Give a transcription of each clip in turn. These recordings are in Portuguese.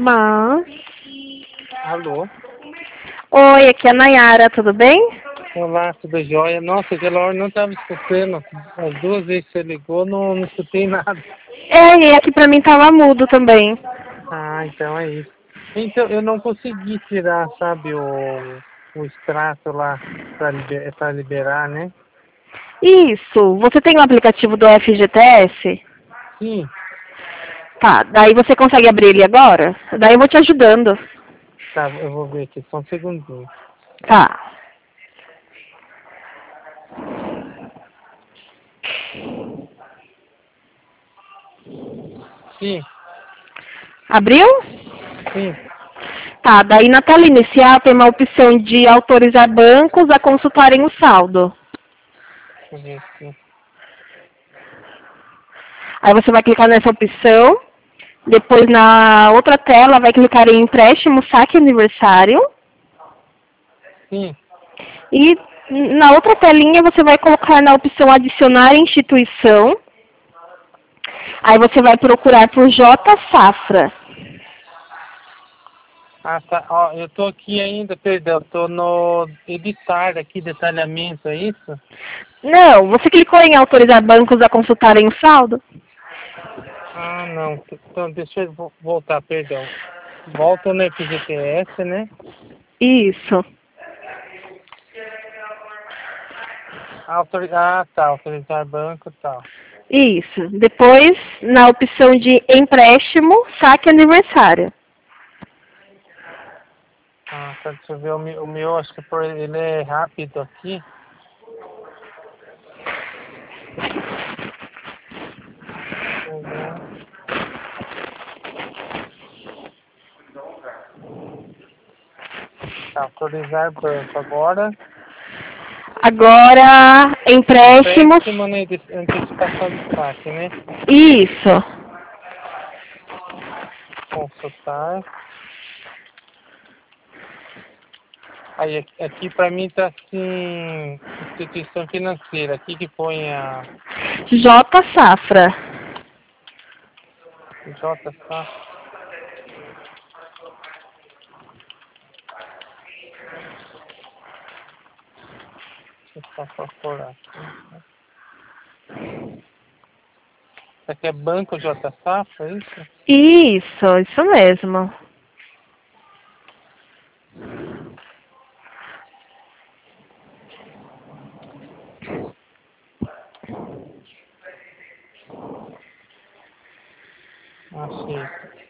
Mas... Alô? Oi, aqui é a Nayara, tudo bem? Olá, tudo jóia? Nossa, aquela hora não estava escutando. As duas vezes que você ligou, não escutei nada. E aqui pra mim tava mudo também. Ah, então é isso. Então, eu não consegui tirar, sabe, o extrato lá para liberar, né? Isso, você tem o aplicativo do FGTS? Sim, Tá, daí você consegue abrir ele agora? Daí eu vou te ajudando. tá, eu vou ver aqui, só um segundinho. Tá. Sim, Abriu? sim. Tá, daí na tela inicial tem uma opção de autorizar bancos a consultarem o saldo. Deixa eu ver aqui. Aí você vai clicar nessa opção. Depois na outra tela vai clicar em empréstimo, saque aniversário. Sim. E na outra telinha você vai colocar na opção adicionar instituição. Aí você vai procurar por J Safra. Ah, tá. Ó, eu tô aqui ainda, perdão, tô no editar aqui, detalhamento, é isso? Não, você clicou em autorizar bancos a consultarem o saldo? Ah, não. Então, deixa eu voltar, perdão. Volta no FGTS, né? Isso. Ah, tá. Autorizar banco e tal. Isso. Depois, na opção de empréstimo, saque aniversário. Ah, tá. Deixa eu ver o meu, acho que ele é rápido aqui. Deixa eu ver. Tá, autorizar banco. Agora, Agora, empréstimos. empréstimo na antecipação de saque, né? Isso. Consultar. Aí, aqui pra mim tá assim, instituição financeira. Aqui que põe a J Safra. JK. Deixa eu só procurar aqui. Isso aqui é Banco J Safra, é isso? Isso mesmo. Achei.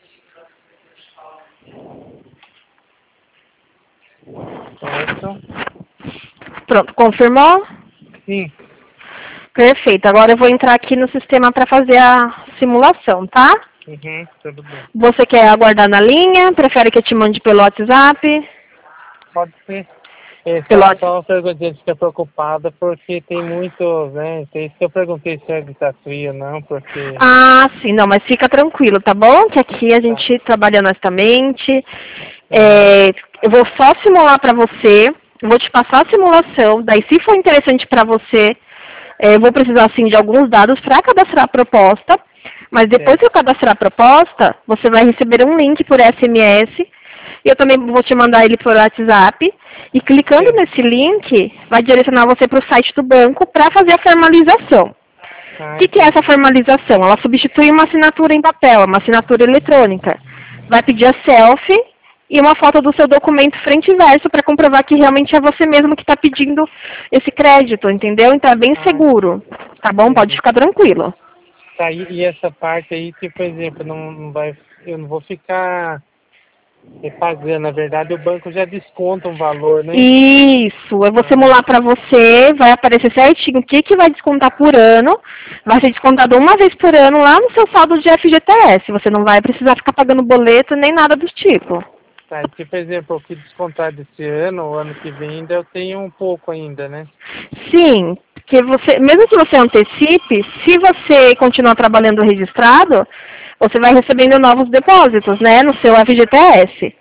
Certo? Pronto, confirmou? Sim. Perfeito. Agora eu vou entrar aqui no sistema para fazer a simulação, tá? Uhum, tudo bem. Você quer aguardar na linha? Prefere que eu te mande pelo WhatsApp? Pode ser. É, Pelo só WhatsApp. uma pergunta, a gente fica preocupada porque tem muito, né? Tem isso que eu perguntei se é gritaria ou não, porque. Ah, sim, não, mas fica tranquilo, tá bom? Que aqui a Tá. gente trabalha honestamente. Uhum. Eu vou só simular para você, vou te passar a simulação, daí se for interessante para você, eu vou precisar sim de alguns dados para cadastrar a proposta, mas depois que Certo. eu cadastrar a proposta, você vai receber um link por SMS, e eu também vou te mandar ele por WhatsApp, e clicando Certo. nesse link, vai direcionar você para o site do banco para fazer a formalização. O Ah, que é essa entendi. formalização? Ela substitui uma assinatura em papel, uma assinatura eletrônica. Vai pedir a selfie e uma foto do seu documento frente e verso para comprovar que realmente é você mesmo que está pedindo esse crédito, entendeu? Então é bem Ah, seguro, tá bom? Pode entendi. ficar tranquilo. Tá, e essa parte aí, tipo, por exemplo, não vai, eu não vou ficar pagando. Na verdade, o banco já desconta um valor, né? Isso, eu vou Ah, simular para você, vai aparecer certinho o que vai descontar por ano. Vai ser descontado uma vez por ano lá no seu saldo de FGTS. Você não vai precisar ficar pagando boleto nem nada do tipo. tá, e, por exemplo, o que descontar desse ano, o ano que vem, ainda eu tenho um pouco ainda, né? Sim, porque você, mesmo que você antecipe, se você continuar trabalhando registrado, você vai recebendo novos depósitos, né, no seu FGTS.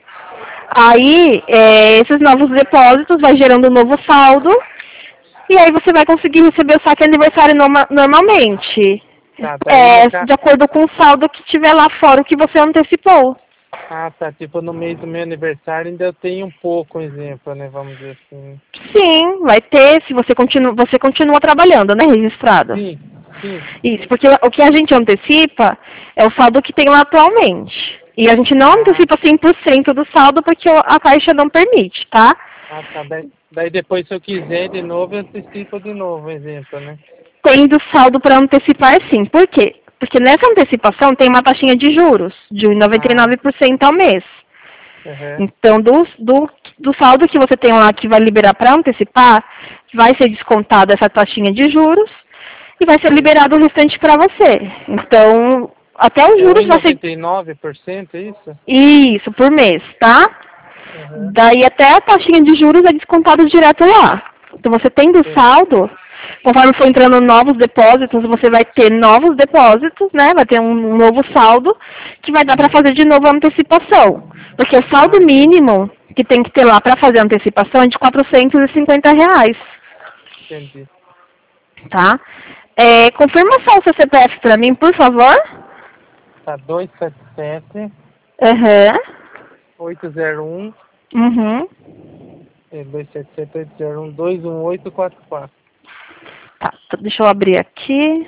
Aí, esses novos depósitos vai gerando um novo saldo, e aí você vai conseguir receber o saque aniversário normalmente, Tá, daí no caso, de acordo com o saldo que tiver lá fora o que você antecipou. Ah, tá. Tipo, no mês do meu aniversário ainda eu tenho um pouco, exemplo, né? Vamos dizer assim. Sim, vai ter se você continua trabalhando, né, registrado. Sim, sim. Isso, porque o que a gente antecipa é o saldo que tem lá atualmente. E a gente não Ah, antecipa 100% do saldo porque a Caixa não permite, tá? tá. Daí depois, se eu quiser de novo, eu antecipo de novo, exemplo, né? Tendo saldo para antecipar, sim. Por quê? Porque nessa antecipação tem uma taxinha de juros de Ah, 99% ao mês. aham. Então, do saldo que você tem lá que vai liberar para antecipar, vai ser descontada essa taxinha de juros e vai ser Sim. liberado o restante para você. Então, até os É um juros e vai ser 99%, é isso? isso por mês, tá? Aham. Daí até a taxinha de juros é descontada direto lá. Então você tendo Sim. saldo, conforme for entrando novos depósitos, você vai ter novos depósitos, né? Vai ter um novo saldo que vai dar para Uhum. fazer de novo a antecipação. Porque o Ah, saldo mínimo que tem que ter lá para fazer a antecipação é de R$ 450, entendi. tá? Confirma só o seu CPF para mim, por favor. Tá 277 Aham. 801 Uhum. 277 801 21844. Tá, deixa eu abrir aqui.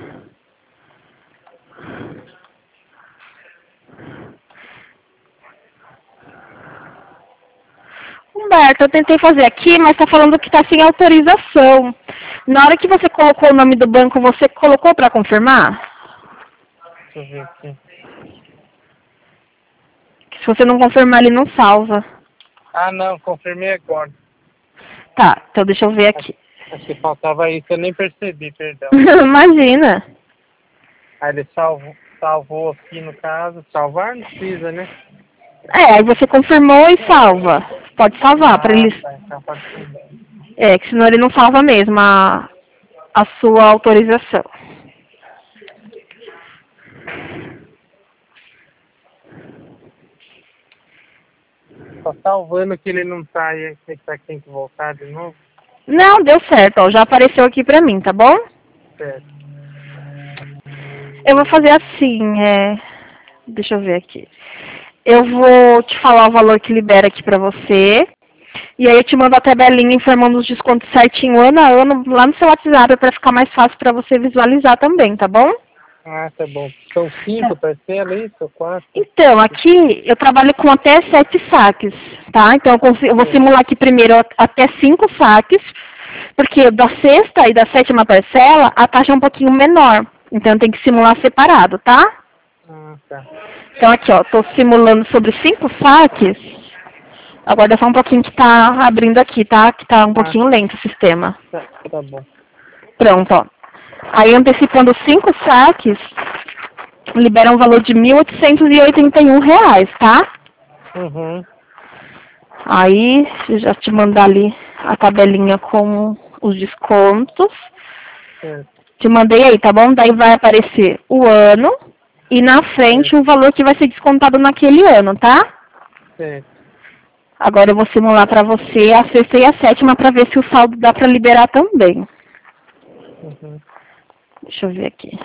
Humberto, eu tentei fazer aqui, mas está falando que está sem autorização. Na hora que você colocou o nome do banco, você colocou para confirmar? Deixa eu ver aqui. Se você não confirmar, ele não salva. Ah, não, confirmei agora. Tá, então deixa eu ver Acho, aqui. acho que faltava isso, eu nem percebi, perdão. Imagina. Aí ele salvou aqui no caso. Salvar não precisa, né? Aí você confirmou e salva. Pode salvar para Ah, eles. tá, então pode ser. Que senão ele não salva mesmo a sua autorização. Só salvando que ele não tá aí, que tem que voltar de novo. Não, deu certo, ó, já apareceu aqui pra mim, tá bom? Certo. Eu vou fazer assim, deixa eu ver aqui. Eu vou te falar o valor que libera aqui pra você. E aí eu te mando a tabelinha informando os descontos certinho ano a ano lá no seu WhatsApp para ficar mais fácil para você visualizar também, tá bom? Ah, tá bom. São 5 parcelas, é isso? 4? Então, aqui eu trabalho com até 7 saques, tá? Então eu vou Certo. simular aqui primeiro até 5 saques, porque da sexta e da sétima parcela a taxa é um pouquinho menor. Então tem que simular separado, tá? Ah, tá. Então aqui, ó, tô simulando sobre 5 saques. Aguarda só um pouquinho que tá abrindo aqui, tá? Que tá um Ah, pouquinho lento o sistema. tá bom. Pronto, ó. Aí antecipando 5 saques, libera um valor de R$ 1.881, tá? Uhum. Aí, deixa eu já te mandar ali a tabelinha com os descontos. Certo. Te mandei aí, tá bom? Daí vai aparecer o ano e na frente Certo. o valor que vai ser descontado naquele ano, tá? Certo. Agora eu vou simular pra você a sexta e a sétima pra ver se o saldo dá pra liberar também. Uhum. Deixa eu ver aqui.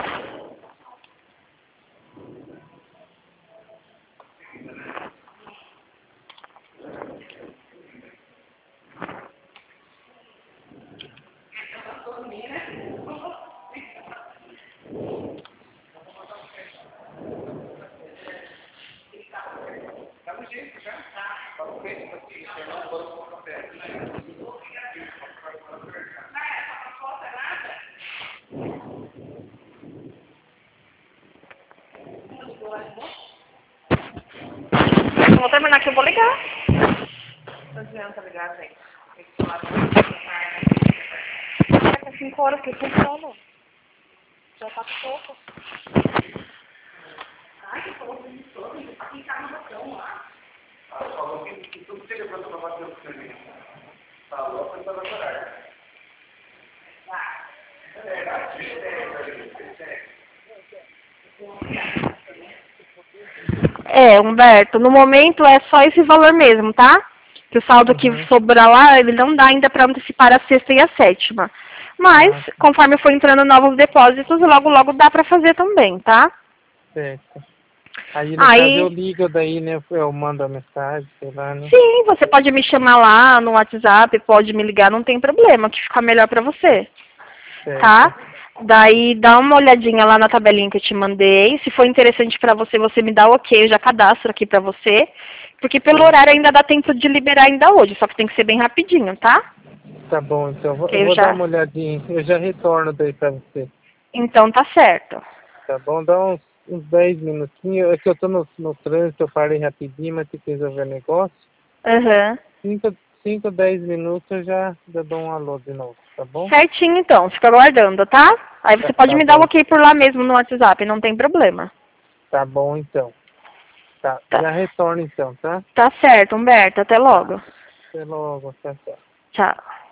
Vou terminar aqui, eu vou ligar. Não adianta ligar, gente. Daqui a 5 horas que funciona. Já tá pouco. Humberto, no momento é só esse valor mesmo, tá? Que o saldo que Uhum. sobrar lá, ele não dá ainda para antecipar a sexta e a sétima. Mas, Ah, conforme for entrando novos depósitos, logo logo dá para fazer também, tá? certo. Aí no caso eu ligo daí, né? Eu mando a mensagem, sei lá, né? Sim, você pode me chamar lá no WhatsApp, pode me ligar, não tem problema, que fica melhor pra você. Certo. Tá? Daí dá uma olhadinha lá na tabelinha que eu te mandei. Se for interessante pra você, você me dá o ok, eu já cadastro aqui pra você. Porque pelo horário ainda dá tempo de liberar ainda hoje, só que tem que ser bem rapidinho, tá? Tá bom, então Que eu eu vou já... dar uma olhadinha. Eu já retorno daí pra você. Então tá certo. Tá bom? Dá uns 10 minutinhos. É que eu tô no trânsito, eu parei rapidinho, mas tem que resolver negócio. Aham. 5, 10 minutos eu já dou um alô de novo, tá bom? Certinho então, fica aguardando, tá? Aí você pode Tá me dar o bom. ok por lá mesmo no WhatsApp, não tem problema. Tá bom, então. Tá, Tá, já retorno então, tá? tá certo, Humberto, até Tá. logo. Até logo, tchau, tchau. Tchau.